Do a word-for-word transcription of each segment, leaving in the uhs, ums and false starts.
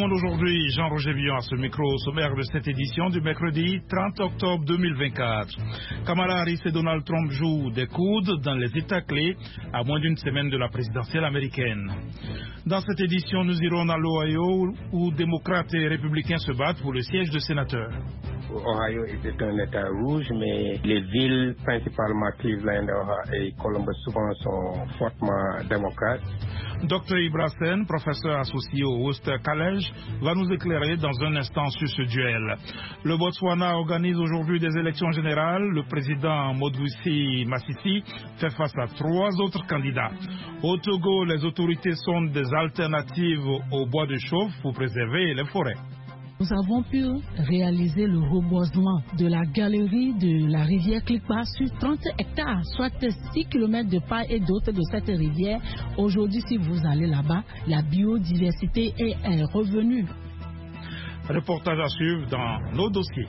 monde aujourd'hui, Jean-Roger Villon à ce micro au sommaire de cette édition du mercredi trente octobre deux mille vingt-quatre. Kamala Harris et Donald Trump jouent des coudes dans les États clés à moins d'une semaine de la présidentielle américaine. Dans cette édition, nous irons dans l'Ohio où démocrates et républicains se battent pour le siège de sénateur. Ohio était un État rouge, mais les villes, principalement Cleveland et Columbus, souvent sont fortement démocrates. Docteur Ibra Sen, professeur associé au Worcester College, va nous éclairer dans un instant sur ce duel. Le Botswana organise aujourd'hui des élections générales. Le président Modousi Masisi fait face à trois autres candidats. Au Togo, les autorités sondent des alternatives au bois de chauffe pour préserver les forêts. Nous avons pu réaliser le reboisement de la galerie de la rivière Klikpa sur trente hectares, soit six kilomètres de part et d'autre de cette rivière. Aujourd'hui, si vous allez là-bas, la biodiversité est, est revenue. Reportage à suivre dans nos dossiers.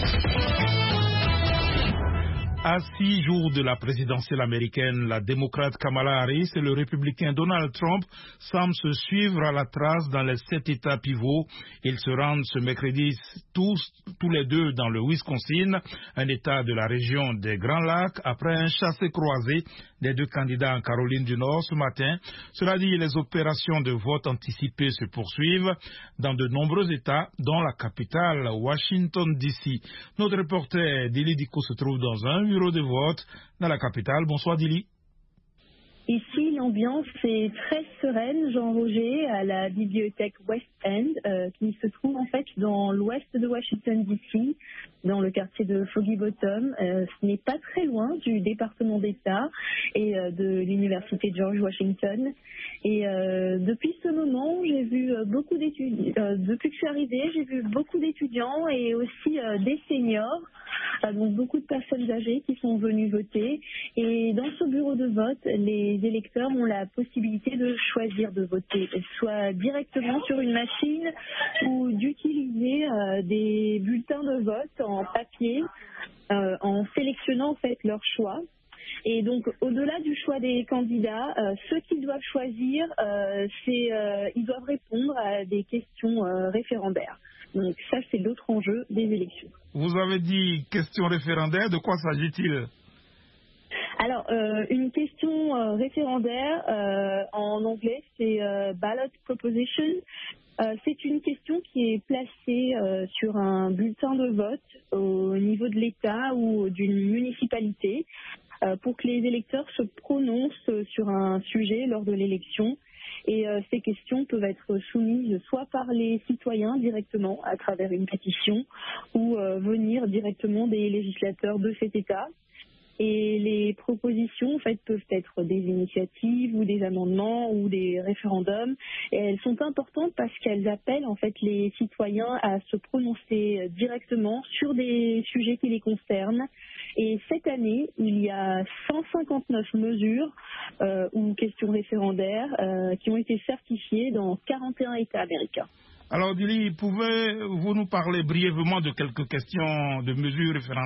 À six jours de la présidentielle américaine, la démocrate Kamala Harris et le républicain Donald Trump semblent se suivre à la trace dans les sept États pivots. Ils se rendent ce mercredi tous, tous les deux dans le Wisconsin, un État de la région des Grands Lacs, après un chassé-croisé des deux candidats en Caroline du Nord ce matin. Cela dit, les opérations de vote anticipées se poursuivent dans de nombreux États, dont la capitale, Washington D C. Notre reporter Dili Diko se trouve dans un bureau de vote dans la capitale. Bonsoir Dili. Ici, l'ambiance est très sereine, Jean-Roger, à la bibliothèque West End, euh, qui se trouve en fait dans l'ouest de Washington D C, dans le quartier de Foggy Bottom. Euh, ce n'est pas très loin du département d'État et euh, de l'université George Washington. Et euh, depuis ce moment, j'ai vu beaucoup d'étudiants. Euh, depuis que je suis arrivée, j'ai vu beaucoup d'étudiants et aussi euh, des seniors, euh, donc beaucoup de personnes âgées qui sont venues voter. Et dans ce bureau de vote, les Les électeurs ont la possibilité de choisir de voter, soit directement sur une machine ou d'utiliser euh, des bulletins de vote en papier euh, en sélectionnant en fait leur choix. Et donc, au-delà du choix des candidats, euh, ceux qu'ils doivent choisir, euh, c'est euh, ils doivent répondre à des questions euh, référendaires. Donc ça, c'est l'autre enjeu des élections. Vous avez dit question référendaire, de quoi s'agit-il ? Alors, euh, une question euh, référendaire, euh, en anglais, c'est euh, ballot proposition. Euh, c'est une question qui est placée euh, sur un bulletin de vote au niveau de l'État ou d'une municipalité euh, pour que les électeurs se prononcent sur un sujet lors de l'élection. Et euh, ces questions peuvent être soumises soit par les citoyens directement à travers une pétition ou euh, venir directement des législateurs de cet État. Et les propositions en fait, peuvent être des initiatives ou des amendements ou des référendums. Et elles sont importantes parce qu'elles appellent en fait, les citoyens à se prononcer directement sur des sujets qui les concernent. Et cette année, il y a cent cinquante-neuf mesures euh, ou questions référendaires euh, qui ont été certifiées dans quarante et un États américains. Alors Dili, pouvez-vous nous parler brièvement de quelques questions de mesures référendaires ?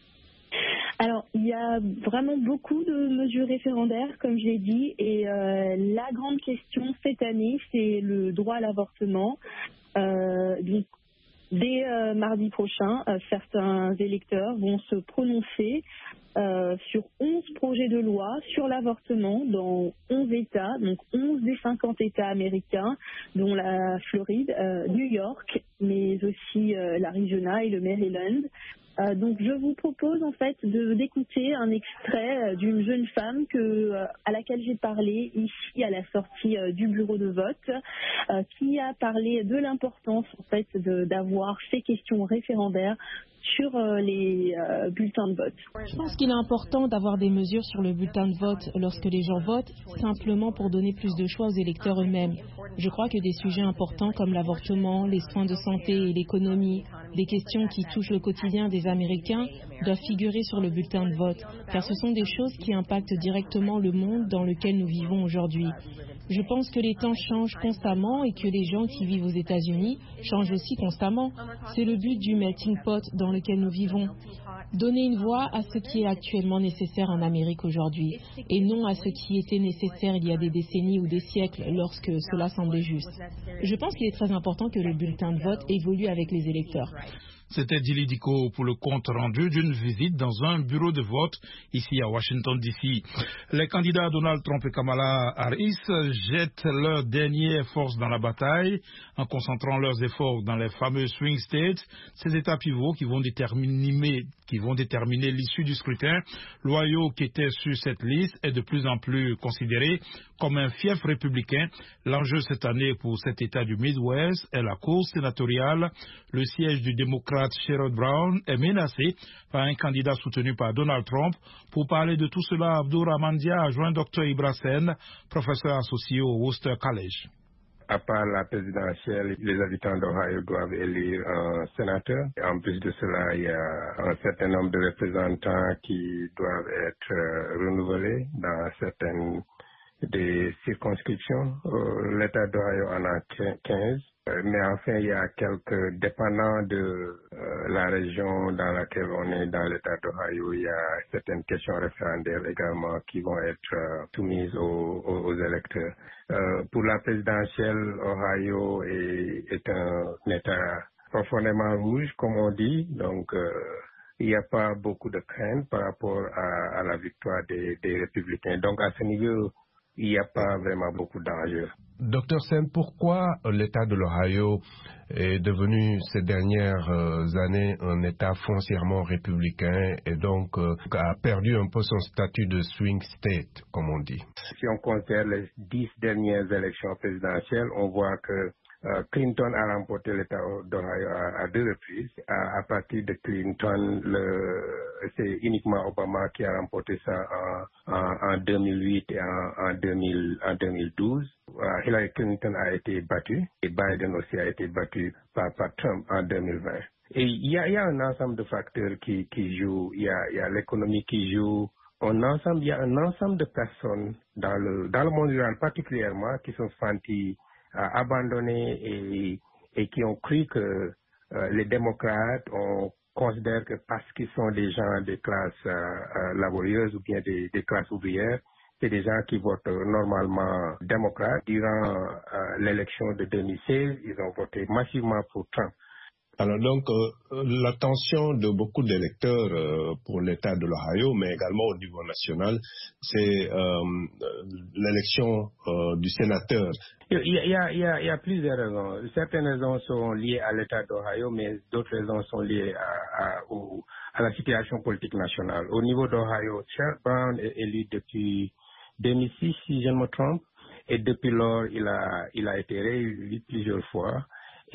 Alors, il y a vraiment beaucoup de mesures référendaires, comme je l'ai dit, et euh, la grande question cette année, c'est le droit à l'avortement. Euh, donc, dès euh, mardi prochain, euh, certains électeurs vont se prononcer euh, sur onze projets de loi sur l'avortement dans onze États, donc onze des cinquante États américains, dont la Floride, euh, New York, mais aussi euh, l'Arizona et le Maryland. Euh, donc je vous propose en fait de, d'écouter un extrait euh, d'une jeune femme que, euh, à laquelle j'ai parlé ici à la sortie euh, du bureau de vote, euh, qui a parlé de l'importance en fait de, d'avoir ces questions référendaires sur euh, les euh, bulletins de vote. Je pense qu'il est important d'avoir des mesures sur le bulletin de vote lorsque les gens votent, simplement pour donner plus de choix aux électeurs eux-mêmes. Je crois que des sujets importants comme l'avortement, les soins de santé et l'économie, des questions qui touchent le quotidien des Américains, doivent figurer sur le bulletin de vote, car ce sont des choses qui impactent directement le monde dans lequel nous vivons aujourd'hui. Je pense que les temps changent constamment et que les gens qui vivent aux États-Unis changent aussi constamment. C'est le but du melting pot dans lequel nous vivons. Donner une voix à ce qui est actuellement nécessaire en Amérique aujourd'hui et non à ce qui était nécessaire il y a des décennies ou des siècles lorsque cela semblait juste. Je pense qu'il est très important que le bulletin de vote évolue avec les électeurs. C'était Dili Diko pour le compte rendu d'une visite dans un bureau de vote ici à Washington D C. Les candidats Donald Trump et Kamala Harris jettent leurs dernières forces dans la bataille en concentrant leurs efforts dans les fameux swing states, ces états pivots qui vont déterminer, qui vont déterminer l'issue du scrutin. L'Ohio, qui était sur cette liste, est de plus en plus considéré comme un fief républicain. L'enjeu cette année pour cet état du Midwest est la course sénatoriale. Le siège du démocrate Sherrod Brown est menacé par un candidat soutenu par Donald Trump. Pour parler de tout cela, Abdourahmane Dia a joint Docteur Ibra Sen, professeur associé au Worcester College. À part la présidentielle, les habitants d'Ohio doivent élire un sénateur. Et en plus de cela, il y a un certain nombre de représentants qui doivent être euh, renouvelés dans certaines des circonscriptions. Euh, L'État d'Ohio en a quinze. Mais enfin, il y a quelques, dépendants de euh, la région dans laquelle on est, dans l'État d'Ohio, il y a certaines questions référendaires également qui vont être euh, soumises aux, aux, aux électeurs. Euh, pour la présidentielle, Ohio est, est un État profondément rouge, comme on dit, donc euh, il n'y a pas beaucoup de crainte par rapport à, à la victoire des, des républicains. Donc à ce niveau, il n'y a pas vraiment beaucoup d'enjeux. Docteur Sen, pourquoi l'État de l'Ohio est devenu ces dernières euh, années un État foncièrement républicain et donc euh, a perdu un peu son statut de swing state, comme on dit? Si on considère les dix dernières élections présidentielles, on voit que euh, Clinton a remporté l'État d'Ohio à, à deux reprises. À, à partir de Clinton, le, c'est uniquement Obama qui a remporté ça en, en, en deux mille huit et en, en, deux mille, en deux mille douze. Uh, Hillary Clinton a été battue et Biden aussi a été battu par, par Trump en deux mille vingt. Et il y a, il y a un ensemble de facteurs qui, qui jouent. Il y a, il y a l'économie qui joue. Un ensemble, il y a un ensemble de personnes dans le, dans le monde rural particulièrement qui sont senties uh, abandonnées et, et qui ont cru que uh, les démocrates ont considèrent que parce qu'ils sont des gens des classes uh, uh, laborieuses ou bien des, des classes ouvrières, c'est des gens qui votent normalement démocrates. Durant euh, l'élection de deux mille seize, ils ont voté massivement pour Trump. Alors donc, euh, l'attention de beaucoup d'électeurs euh, pour l'État de l'Ohio, mais également au niveau national, c'est euh, l'élection euh, du sénateur. Il y, a, il, y a, il, y a, il y a plusieurs raisons. Certaines raisons sont liées à l'État d'Ohio, mais d'autres raisons sont liées à, à, au, à la situation politique nationale. Au niveau d'Ohio, Sherrod Brown est élu depuis deux mille six, si je ne me trompe, et depuis lors, il a, il a été réélu plusieurs fois.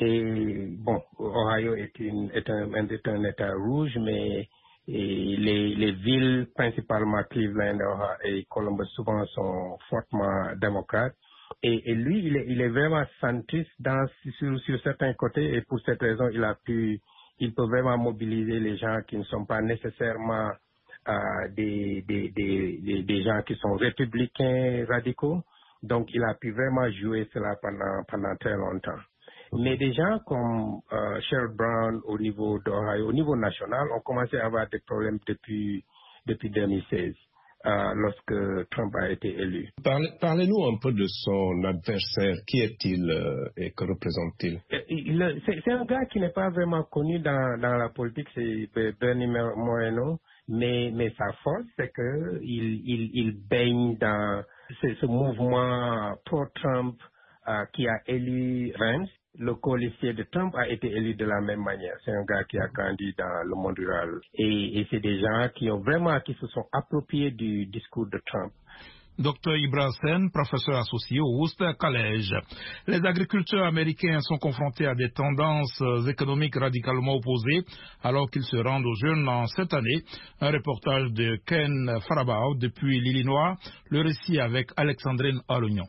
Et bon, Ohio est, une, est, un, est un État rouge, mais et les, les villes, principalement Cleveland et Columbus, souvent sont fortement démocrates. Et, et lui, il est, il est vraiment centriste dans, sur, sur certains côtés, et pour cette raison, il a pu, il peut vraiment mobiliser les gens qui ne sont pas nécessairement euh, des, des, des, des, des gens qui sont républicains radicaux. Donc, il a pu vraiment jouer cela pendant, pendant très longtemps. Mais des gens comme euh, Sherrod Brown au niveau d'Ohio, au niveau national, ont commencé à avoir des problèmes depuis, depuis deux mille seize, euh, lorsque Trump a été élu. Parlez, parlez-nous un peu de son adversaire. Qui est-il euh, et que représente-t-il? Il, c'est, c'est un gars qui n'est pas vraiment connu dans, dans la politique, c'est Bernie Moreno, mais, mais sa force, c'est qu'il il, il baigne dans ce, ce mouvement pro-Trump euh, qui a élu Vance. Le colistier de Trump a été élu de la même manière. C'est un gars qui a grandi dans le monde rural. Et, et c'est des gens qui ont vraiment, qui se sont appropriés du discours de Trump. Docteur Ibra Sen, professeur associé au Worcester College. Les agriculteurs américains sont confrontés à des tendances économiques radicalement opposées alors qu'ils se rendent aux urnes en cette année. Un reportage de Ken Farabaugh depuis l'Illinois. Le récit avec Alexandrine Arugnon.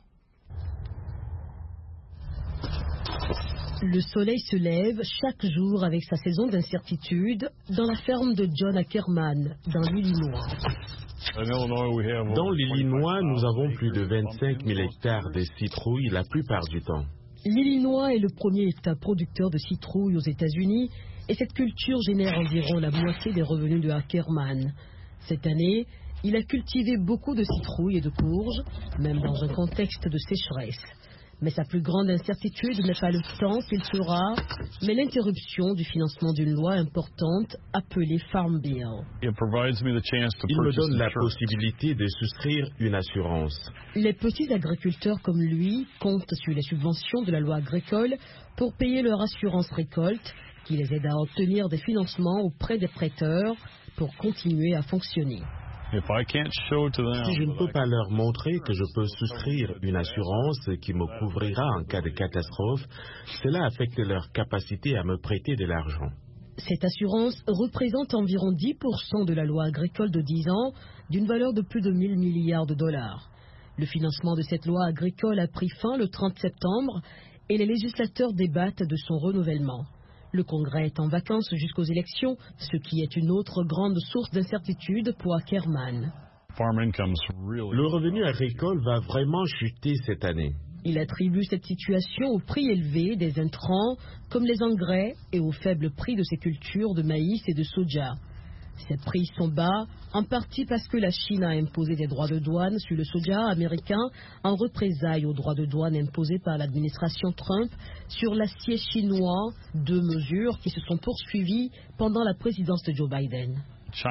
Le soleil se lève chaque jour avec sa saison d'incertitude dans la ferme de John Ackerman, dans l'Illinois. Dans l'Illinois, nous avons plus de vingt-cinq mille hectares de citrouilles la plupart du temps. L'Illinois est le premier État producteur de citrouilles aux États-Unis et cette culture génère environ la moitié des revenus de Ackerman. Cette année, il a cultivé beaucoup de citrouilles et de courges, même dans un contexte de sécheresse. Mais sa plus grande incertitude n'est pas le temps qu'il sera, mais l'interruption du financement d'une loi importante appelée Farm Bill. Il me donne la possibilité de souscrire une assurance. Les petits agriculteurs comme lui comptent sur les subventions de la loi agricole pour payer leur assurance récolte, qui les aide à obtenir des financements auprès des prêteurs pour continuer à fonctionner. Si je ne peux pas leur montrer que je peux souscrire une assurance qui me couvrira en cas de catastrophe, cela affecte leur capacité à me prêter de l'argent. Cette assurance représente environ dix pour cent de la loi agricole de dix ans, d'une valeur de plus de mille milliards de dollars. Le financement de cette loi agricole a pris fin le trente septembre et les législateurs débattent de son renouvellement. Le Congrès est en vacances jusqu'aux élections, ce qui est une autre grande source d'incertitude pour Ackerman. Le revenu agricole va vraiment chuter cette année. Il attribue cette situation au prix élevé des intrants, comme les engrais, et au faible prix de ses cultures de maïs et de soja. Ces prix sont bas, en partie parce que la Chine a imposé des droits de douane sur le soja américain en représailles aux droits de douane imposés par l'administration Trump sur l'acier chinois, deux mesures qui se sont poursuivies pendant la présidence de Joe Biden.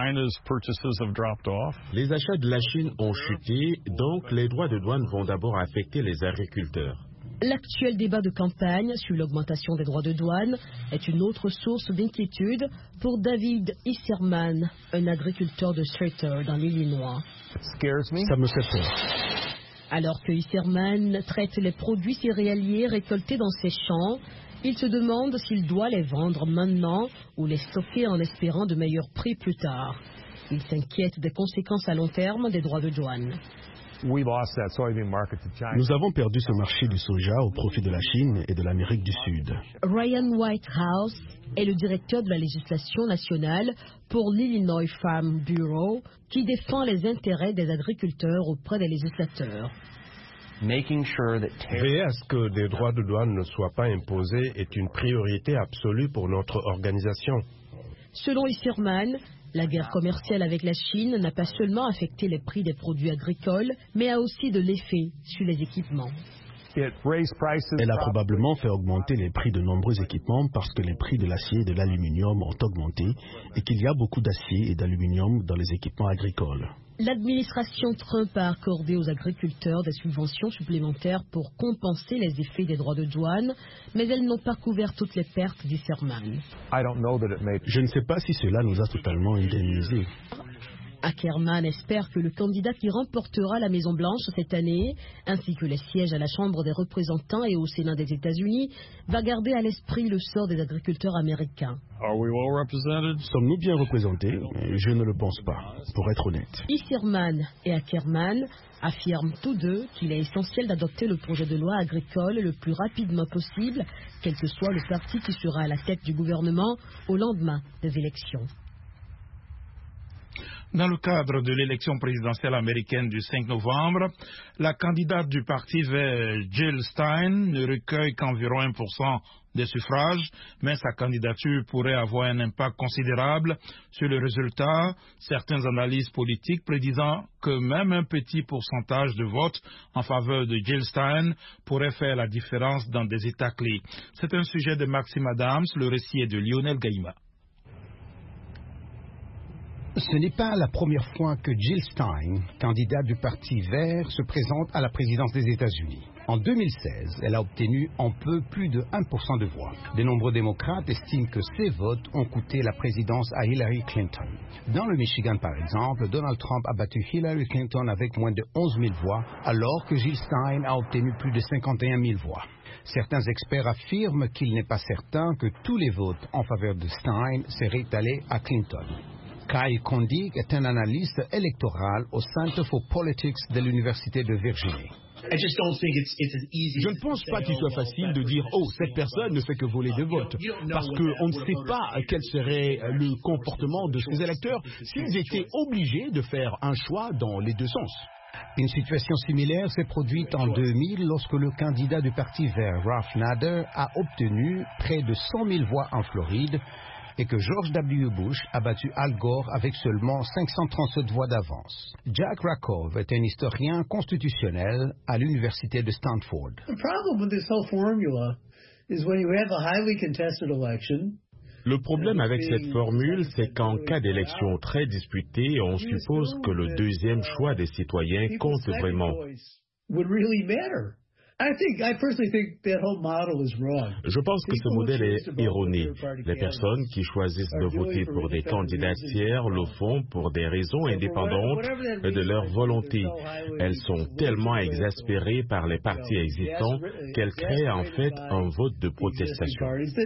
Les achats de la Chine ont chuté, donc les droits de douane vont d'abord affecter les agriculteurs. L'actuel débat de campagne sur l'augmentation des droits de douane est une autre source d'inquiétude pour David Isserman, un agriculteur de Streator dans l'Illinois. Ça me fait peur. Alors que Isserman traite les produits céréaliers récoltés dans ses champs, il se demande s'il doit les vendre maintenant ou les stocker en espérant de meilleurs prix plus tard. Il s'inquiète des conséquences à long terme des droits de douane. Nous avons perdu ce marché du soja au profit de la Chine et de l'Amérique du Sud. Ryan Whitehouse est le directeur de la législation nationale pour l'Illinois Farm Bureau, qui défend les intérêts des agriculteurs auprès des législateurs. Veiller à ce que des droits de douane ne soient pas imposés est une priorité absolue pour notre organisation. Selon Isserman, la guerre commerciale avec la Chine n'a pas seulement affecté les prix des produits agricoles, mais a aussi de l'effet sur les équipements. Elle a probablement fait augmenter les prix de nombreux équipements parce que les prix de l'acier et de l'aluminium ont augmenté et qu'il y a beaucoup d'acier et d'aluminium dans les équipements agricoles. L'administration Trump a accordé aux agriculteurs des subventions supplémentaires pour compenser les effets des droits de douane, mais elles n'ont pas couvert toutes les pertes d'Isserman. Je ne sais pas si cela nous a totalement indemnisés. Ackerman espère que le candidat qui remportera la Maison-Blanche cette année, ainsi que les sièges à la Chambre des représentants et au Sénat des États-Unis, va garder à l'esprit le sort des agriculteurs américains. Sommes-nous bien représentés? Je ne le pense pas, pour être honnête. Isserman et Ackerman affirment tous deux qu'il est essentiel d'adopter le projet de loi agricole le plus rapidement possible, quel que soit le parti qui sera à la tête du gouvernement au lendemain des élections. Dans le cadre de l'élection présidentielle américaine du cinq novembre, la candidate du Parti vert Jill Stein ne recueille qu'environ un pour cent des suffrages, mais sa candidature pourrait avoir un impact considérable sur le résultat, certaines analyses politiques prédisant que même un petit pourcentage de votes en faveur de Jill Stein pourrait faire la différence dans des États clés. C'est un sujet de Maxime Adams, le récit est de Lionel Gaïma. Ce n'est pas la première fois que Jill Stein, candidate du Parti vert, se présente à la présidence des États-Unis. En deux mille seize, elle a obtenu un peu plus de un pour cent de voix. De nombreux démocrates estiment que ces votes ont coûté la présidence à Hillary Clinton. Dans le Michigan, par exemple, Donald Trump a battu Hillary Clinton avec moins de onze mille voix, alors que Jill Stein a obtenu plus de cinquante et un mille voix. Certains experts affirment qu'il n'est pas certain que tous les votes en faveur de Stein seraient allés à Clinton. Kyle Kondig est un analyste électoral au Center for Politics de l'Université de Virginie. Je ne pense pas qu'il soit facile de dire « Oh, cette personne ne fait que voler des votes », parce qu'on ne sait pas quel serait le comportement de ces électeurs s'ils étaient obligés de faire un choix dans les deux sens. Une situation similaire s'est produite en deux mille lorsque le candidat du Parti vert, Ralph Nader, a obtenu près de cent mille voix en Floride et que George W. Bush a battu Al Gore avec seulement cinq cent trente-sept voix d'avance. Jack Rakov est un historien constitutionnel à l'université de Stanford. Le problème avec cette formule, c'est qu'en cas d'élection très disputée, on suppose que le deuxième choix des citoyens compte vraiment. Je pense que ce modèle est erroné. Les personnes qui choisissent de voter pour des candidats tiers le font pour des raisons indépendantes de leur volonté. Elles sont tellement exaspérées par les partis existants qu'elles créent en fait un vote de protestation.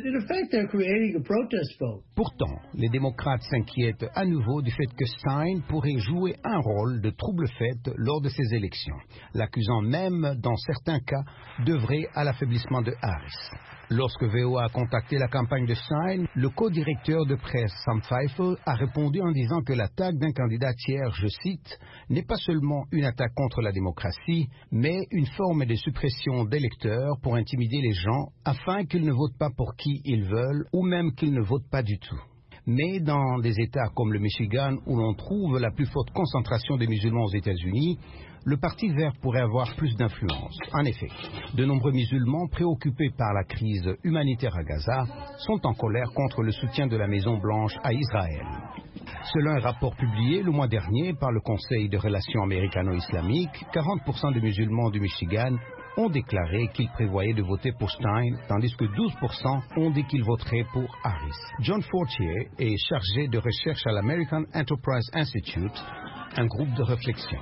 Pourtant, les démocrates s'inquiètent à nouveau du fait que Stein pourrait jouer un rôle de trouble-fête lors de ces élections, l'accusant même, dans certains cas, d'œuvrer à l'affaiblissement de Harris. Lorsque V O A a contacté la campagne de Stein, le co-directeur de presse Sam Pfeiffer a répondu en disant que l'attaque d'un candidat tiers, je cite, n'est pas seulement une attaque contre la démocratie, mais une forme de suppression d'électeurs pour intimider les gens afin qu'ils ne votent pas pour qui ils veulent ou même qu'ils ne votent pas du tout. Mais dans des États comme le Michigan, où l'on trouve la plus forte concentration des musulmans aux États-Unis, le Parti vert pourrait avoir plus d'influence. En effet, de nombreux musulmans préoccupés par la crise humanitaire à Gaza sont en colère contre le soutien de la Maison-Blanche à Israël. Selon un rapport publié le mois dernier par le Conseil de relations américano-islamiques, quarante pour cent des musulmans du Michigan ont déclaré qu'ils prévoyaient de voter pour Stein, tandis que douze pour cent ont dit qu'ils voteraient pour Harris. John Fortier est chargé de recherche à l'American Enterprise Institute, un groupe de réflexion.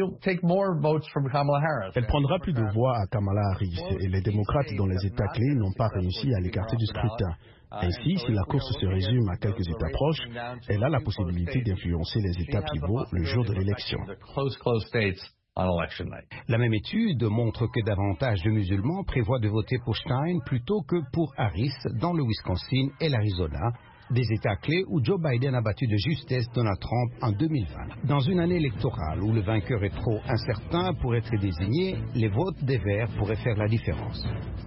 Elle prendra plus de voix à Kamala Harris et les démocrates dans les États clés n'ont pas réussi à l'écarter du scrutin. Ainsi, si la course se résume à quelques États proches, elle a la possibilité d'influencer les États pivots le jour de l'élection. La même étude montre que davantage de musulmans prévoient de voter pour Stein plutôt que pour Harris dans le Wisconsin et l'Arizona, des États clés où Joe Biden a battu de justesse Donald Trump en deux mille vingt. Dans une année électorale où le vainqueur est trop incertain pour être désigné, les votes des Verts pourraient faire la différence.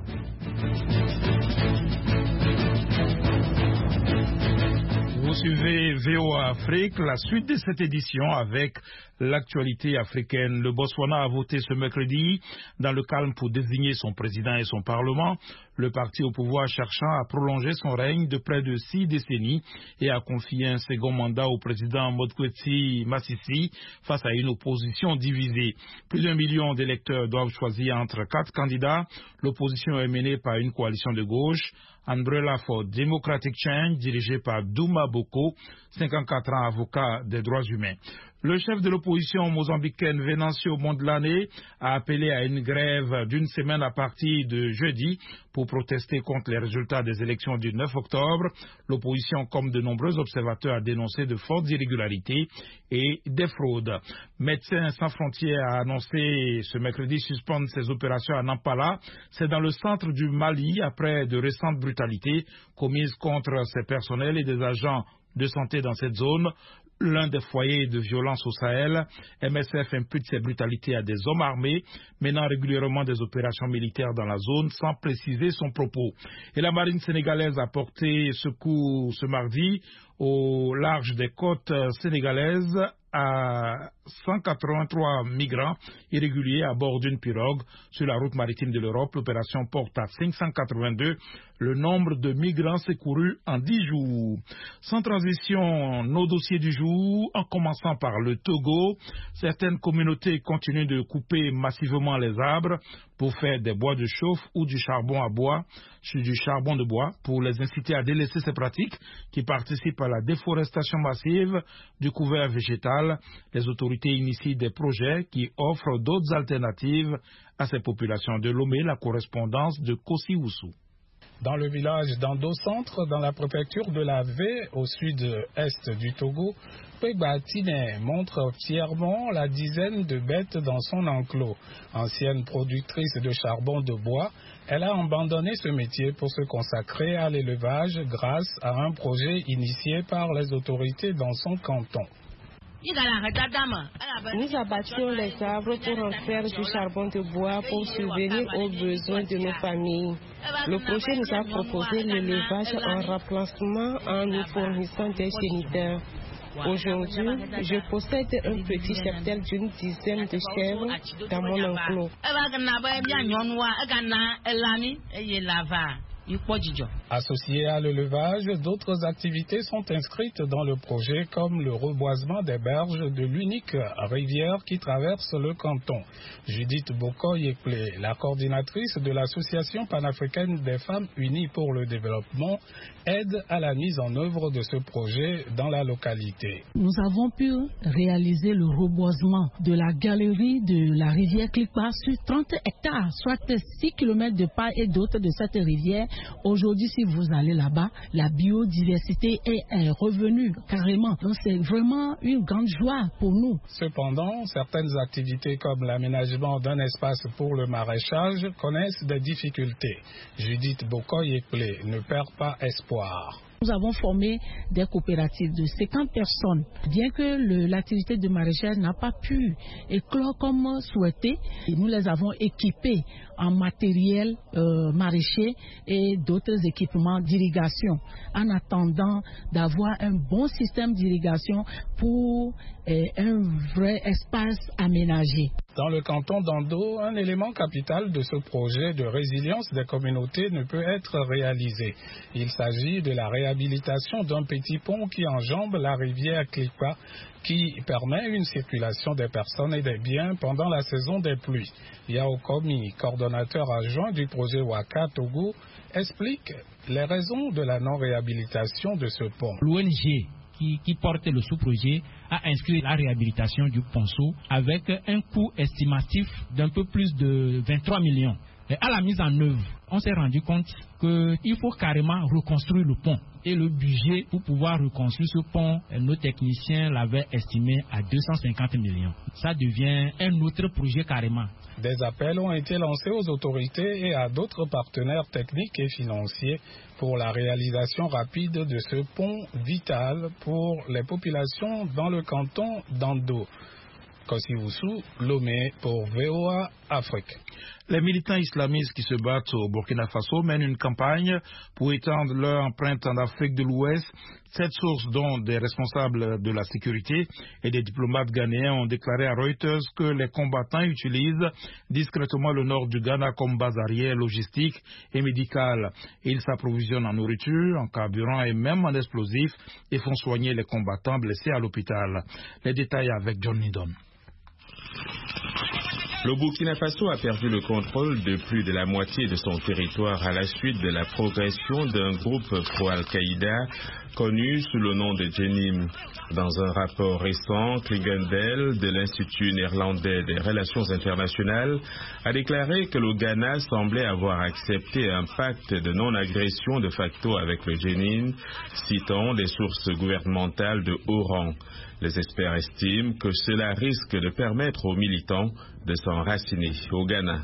Vous suivez V O A Afrique, la suite de cette édition avec l'actualité africaine. Le Botswana a voté ce mercredi dans le calme pour désigner son président et son parlement. Le parti au pouvoir cherchant à prolonger son règne de près de six décennies et à confier un second mandat au président Mokgweetsi Masisi face à une opposition divisée. Plus d'un million d'électeurs doivent choisir entre quatre candidats. L'opposition est menée par une coalition de gauche, Umbrella for Democratic Change, dirigée par Douma Boko, cinquante-quatre ans, avocat des droits humains. Le chef de l'opposition mozambicaine Venancio Mondlane a appelé à une grève d'une semaine à partir de jeudi pour protester contre les résultats des élections du neuf octobre. L'opposition, comme de nombreux observateurs, a dénoncé de fortes irrégularités et des fraudes. Médecins sans frontières a annoncé ce mercredi suspendre ses opérations à Nampala. C'est dans le centre du Mali après de récentes brutalités commises contre ses personnels et des agents de santé dans cette zone. L'un des foyers de violence au Sahel, M S F impute ces brutalités à des hommes armés menant régulièrement des opérations militaires dans la zone sans préciser son propos. Et la marine sénégalaise a porté secours ce mardi au large des côtes sénégalaises à cent quatre-vingt-trois migrants irréguliers à bord d'une pirogue sur la route maritime de l'Europe. L'opération porte à cinq cent quatre-vingt-deux le nombre de migrants secourus en dix jours. Sans transition, nos dossiers du jour, en commençant par le Togo. Certaines communautés continuent de couper massivement les arbres pour faire des bois de chauffe ou du charbon à bois, du charbon de bois, pour les inciter à délaisser ces pratiques qui participent à la déforestation massive du couvert végétal. Les autorités initient des projets qui offrent d'autres alternatives à ces populations. De Lomé, la correspondance de Kossi Oussou. Dans le village d'Ando Centre, dans la préfecture de la V, au sud-est du Togo, Pegba Tine montre fièrement la dizaine de bêtes dans son enclos. Ancienne productrice de charbon de bois, elle a abandonné ce métier pour se consacrer à l'élevage grâce à un projet initié par les autorités dans son canton. Nous abattions les arbres pour en faire du charbon de bois pour subvenir aux besoins de nos familles. Le projet nous a proposé l'élevage en remplacement en nous fournissant des géniteurs. Aujourd'hui, je possède un petit cheptel d'une dizaine de chèvres dans mon enclos. Associées à l'élevage, d'autres activités sont inscrites dans le projet comme le reboisement des berges de l'unique rivière qui traverse le canton. Judith Bokoy-Ekple, la coordinatrice de l'Association panafricaine des femmes unies pour le développement, aide à la mise en œuvre de ce projet dans la localité. Nous avons pu réaliser le reboisement de la galerie de la rivière Klikpa sur trente hectares, soit six kilomètres de part et d'autre de cette rivière. Aujourd'hui, si vous allez là-bas, la biodiversité est, est revenue carrément. Donc c'est vraiment une grande joie pour nous. Cependant, certaines activités comme l'aménagement d'un espace pour le maraîchage connaissent des difficultés. Judith Bokoy-Ekple ne perd pas espoir. Nous avons formé des coopératives de cinquante personnes. Bien que l'activité de maraîchage n'a pas pu éclore comme souhaité, nous les avons équipés en matériel euh, maraîcher et d'autres équipements d'irrigation, en attendant d'avoir un bon système d'irrigation pour euh, un vrai espace aménagé. Dans le canton d'Ando, un élément capital de ce projet de résilience des communautés ne peut être réalisé. Il s'agit de la réhabilitation d'un petit pont qui enjambe la rivière Klikpa, qui permet une circulation des personnes et des biens pendant la saison des pluies. Yao Komi, coordonnateur adjoint du projet Waka Togo, explique les raisons de la non-réhabilitation de ce pont. L'O N G Qui, qui porte le sous-projet a inscrit la réhabilitation du ponceau avec un coût estimatif d'un peu plus de vingt-trois millions. Et à la mise en œuvre, on s'est rendu compte qu'il faut carrément reconstruire le pont. Et le budget pour pouvoir reconstruire ce pont, nos techniciens l'avaient estimé à deux cent cinquante millions. Ça devient un autre projet carrément. Des appels ont été lancés aux autorités et à d'autres partenaires techniques et financiers pour la réalisation rapide de ce pont vital pour les populations dans le canton d'Ando. Kosiwusu, Lomé pour V O A Afrique. Les militants islamistes qui se battent au Burkina Faso mènent une campagne pour étendre leur empreinte en Afrique de l'Ouest. Cette source, dont des responsables de la sécurité et des diplomates ghanéens, ont déclaré à Reuters que les combattants utilisent discrètement le nord du Ghana comme base arrière logistique et médicale. Ils s'approvisionnent en nourriture, en carburant et même en explosifs et font soigner les combattants blessés à l'hôpital. Les détails avec John Nidon. Le Burkina Faso a perdu le contrôle de plus de la moitié de son territoire à la suite de la progression d'un groupe pro-Al-Qaïda connu sous le nom de Jenim. Dans un rapport récent, Klingendel de l'Institut néerlandais des relations internationales a déclaré que le Ghana semblait avoir accepté un pacte de non-agression de facto avec le Jenim, citant des sources gouvernementales de haut rang. Les experts estiment que cela risque de permettre aux militants de s'enraciner au Ghana.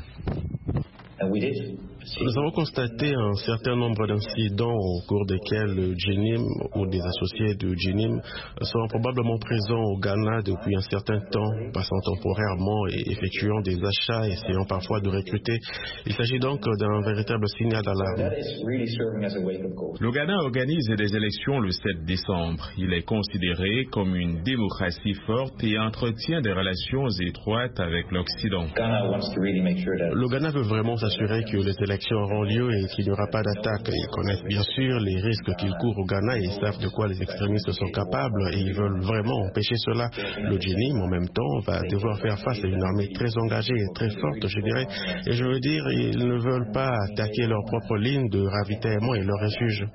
Nous avons constaté un certain nombre d'incidents au cours desquels le Jenim ou des associés de Jenim sont probablement présents au Ghana depuis un certain temps, passant temporairement et effectuant des achats, essayant parfois de recruter. Il s'agit donc d'un véritable signal d'alarme. Le Ghana organise des élections le sept décembre. Il est considéré comme une démocratie forte et entretient des relations étroites avec l'Occident. Le Ghana veut vraiment s'assurer que les élections auront lieu et qu'il n'y aura pas d'attaque. Ils connaissent bien sûr les risques qu'ils courent au Ghana et ils savent de quoi les extrémistes sont capables et ils veulent vraiment empêcher cela. Le Jenim, en même temps, va devoir faire face à une armée très engagée et très forte, je dirais. Et je veux dire, ils ne veulent pas attaquer leur propre ligne de ravitaillement et leur refuge.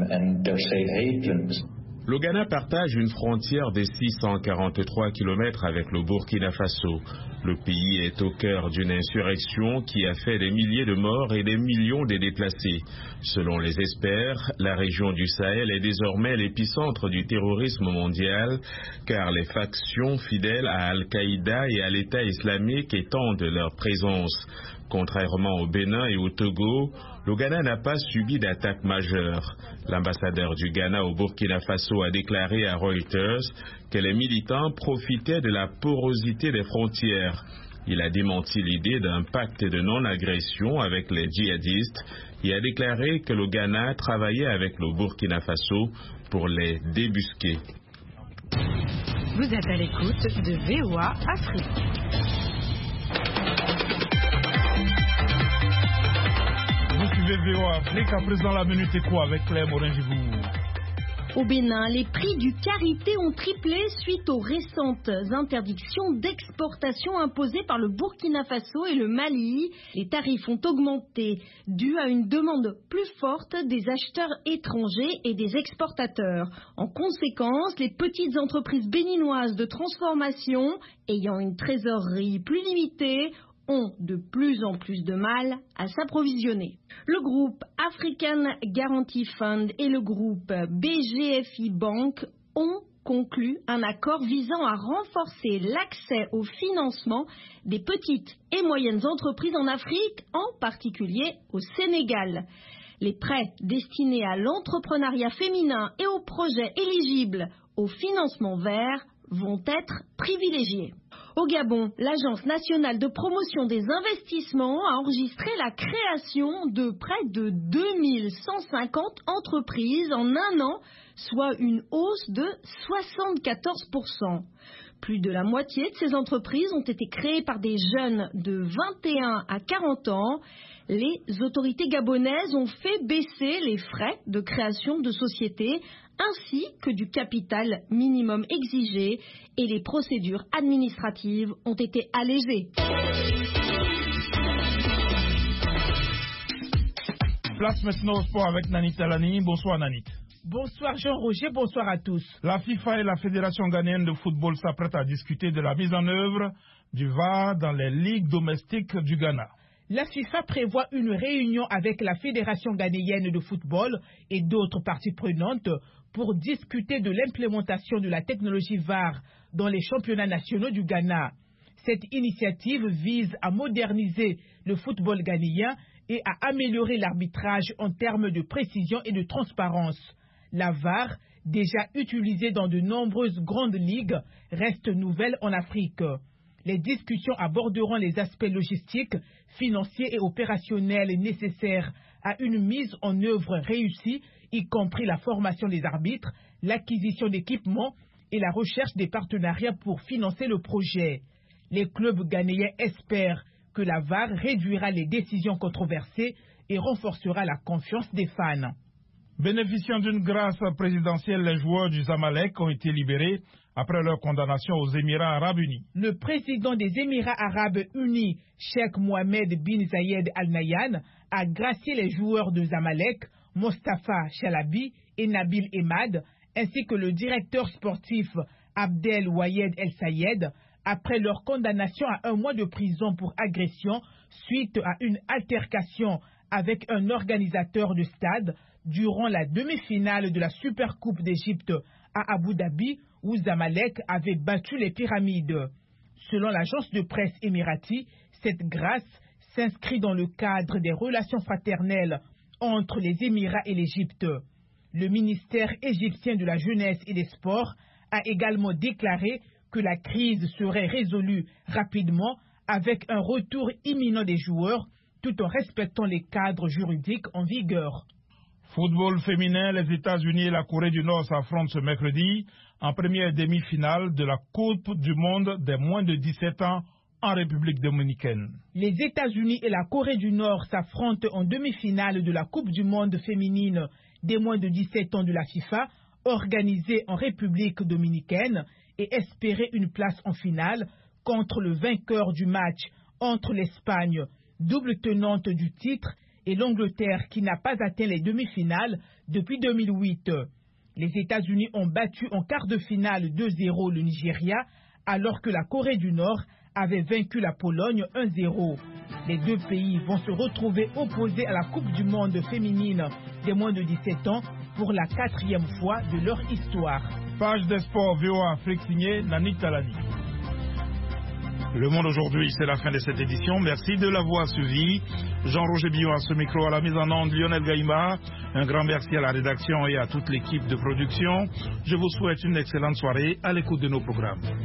Le Ghana partage une frontière de six cent quarante-trois kilomètres avec le Burkina Faso. Le pays est au cœur d'une insurrection qui a fait des milliers de morts et des millions de déplacés. Selon les experts, la région du Sahel est désormais l'épicentre du terrorisme mondial, car les factions fidèles à Al-Qaïda et à l'État islamique étendent leur présence. Contrairement au Bénin et au Togo, le Ghana n'a pas subi d'attaque majeure. L'ambassadeur du Ghana au Burkina Faso a déclaré à Reuters que les militants profitaient de la porosité des frontières. Il a démenti l'idée d'un pacte de non-agression avec les djihadistes et a déclaré que le Ghana travaillait avec le Burkina Faso pour les débusquer. Vous êtes à l'écoute de V O A Afrique. V O A Afrique, à présent la minute éco avec Claire Morin-Gibou. Au Bénin, les prix du karité ont triplé suite aux récentes interdictions d'exportation imposées par le Burkina Faso et le Mali. Les tarifs ont augmenté dû à une demande plus forte des acheteurs étrangers et des exportateurs. En conséquence, les petites entreprises béninoises de transformation ayant une trésorerie plus limitée ont de plus en plus de mal à s'approvisionner. Le groupe African Guarantee Fund et le groupe B G F I Bank ont conclu un accord visant à renforcer l'accès au financement des petites et moyennes entreprises en Afrique, en particulier au Sénégal. Les prêts destinés à l'entrepreneuriat féminin et aux projets éligibles au financement vert vont être privilégiés. Au Gabon, l'Agence nationale de promotion des investissements a enregistré la création de près de deux mille cent cinquante entreprises en un an, soit une hausse de soixante-quatorze pour cent. Plus de la moitié de ces entreprises ont été créées par des jeunes de vingt et un à quarante ans. Les autorités gabonaises ont fait baisser les frais de création de sociétés ainsi que du capital minimum exigé et les procédures administratives ont été allégées. Place maintenant au sport avec Nanit Talani. Bonsoir Nanit. Bonsoir Jean-Roger, bonsoir à tous. La FIFA et la Fédération ghanéenne de football s'apprêtent à discuter de la mise en œuvre du V A R dans les ligues domestiques du Ghana. La FIFA prévoit une réunion avec la Fédération ghanéenne de football et d'autres parties prenantes pour discuter de l'implémentation de la technologie V A R dans les championnats nationaux du Ghana. Cette initiative vise à moderniser le football ghanéen et à améliorer l'arbitrage en termes de précision et de transparence. La V A R, déjà utilisée dans de nombreuses grandes ligues, reste nouvelle en Afrique. Les discussions aborderont les aspects logistiques, financiers et opérationnels nécessaires à une mise en œuvre réussie, y compris la formation des arbitres, l'acquisition d'équipements et la recherche des partenariats pour financer le projet. Les clubs ghanéens espèrent que la V A R réduira les décisions controversées et renforcera la confiance des fans. Bénéficiant d'une grâce présidentielle, les joueurs du Zamalek ont été libérés après leur condamnation aux Émirats arabes unis. Le président des Émirats arabes unis, Cheikh Mohamed bin Zayed Al Nahyan, a gracié les joueurs de Zamalek, Mostafa Chalabi et Nabil Emad, ainsi que le directeur sportif Abdel Wayed El Sayed, après leur condamnation à un mois de prison pour agression suite à une altercation avec un organisateur de stade durant la demi-finale de la Supercoupe d'Égypte à Abu Dhabi, où Zamalek avait battu les Pyramides. Selon l'agence de presse émirati, cette grâce s'inscrit dans le cadre des relations fraternelles entre les Émirats et l'Égypte. Le ministère égyptien de la Jeunesse et des Sports a également déclaré que la crise serait résolue rapidement avec un retour imminent des joueurs, tout en respectant les cadres juridiques en vigueur. Football féminin, les États-Unis et la Corée du Nord s'affrontent ce mercredi en première demi-finale de la Coupe du monde des moins de dix-sept ans en République dominicaine. Les États-Unis et la Corée du Nord s'affrontent en demi-finale de la Coupe du monde féminine des moins de dix-sept ans de la FIFA, organisée en République dominicaine, et espérer une place en finale contre le vainqueur du match entre l'Espagne, double tenante du titre, et l'Angleterre qui n'a pas atteint les demi-finales depuis deux mille huit. Les États-Unis ont battu en quart de finale deux zéro le Nigeria, alors que la Corée du Nord avait vaincu la Pologne un zéro. Les deux pays vont se retrouver opposés à la Coupe du monde féminine des moins de dix-sept ans pour la quatrième fois de leur histoire. Page des sports V O A Afrique signée Nanik Talani. Le Monde aujourd'hui, c'est la fin de cette édition. Merci de l'avoir suivi. Jean-Roger Billon à ce micro, à la mise en onde, Lionel Gaïma. Un grand merci à la rédaction et à toute l'équipe de production. Je vous souhaite une excellente soirée à l'écoute de nos programmes.